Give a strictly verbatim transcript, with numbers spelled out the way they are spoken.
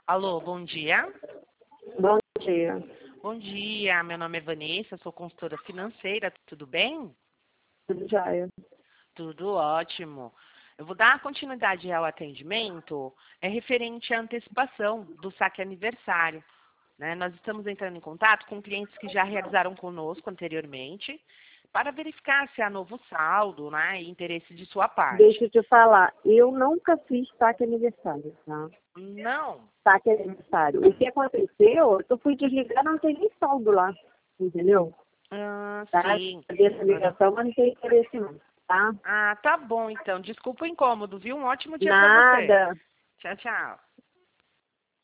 Alô, bom dia. Bom dia. Bom dia, meu nome é Vanessa, sou consultora financeira, tudo bem? Tudo jóia. Tudo ótimo. Eu vou dar continuidade ao atendimento, é referente à antecipação do saque aniversário. Né? Nós estamos entrando em contato com clientes que já realizaram conosco anteriormente, para verificar se há novo saldo, né, e interesse de sua parte. Deixa eu te falar, eu nunca fiz saque aniversário, tá? Não. Saque aniversário. O que aconteceu, eu fui desligar, não tem nem saldo lá, entendeu? Ah, Tá? sim. Dessa ligação, mas não tem interesse não, tá? Ah, tá bom então. Desculpa o incômodo, viu? Um ótimo dia para você. Nada. Tchau, tchau.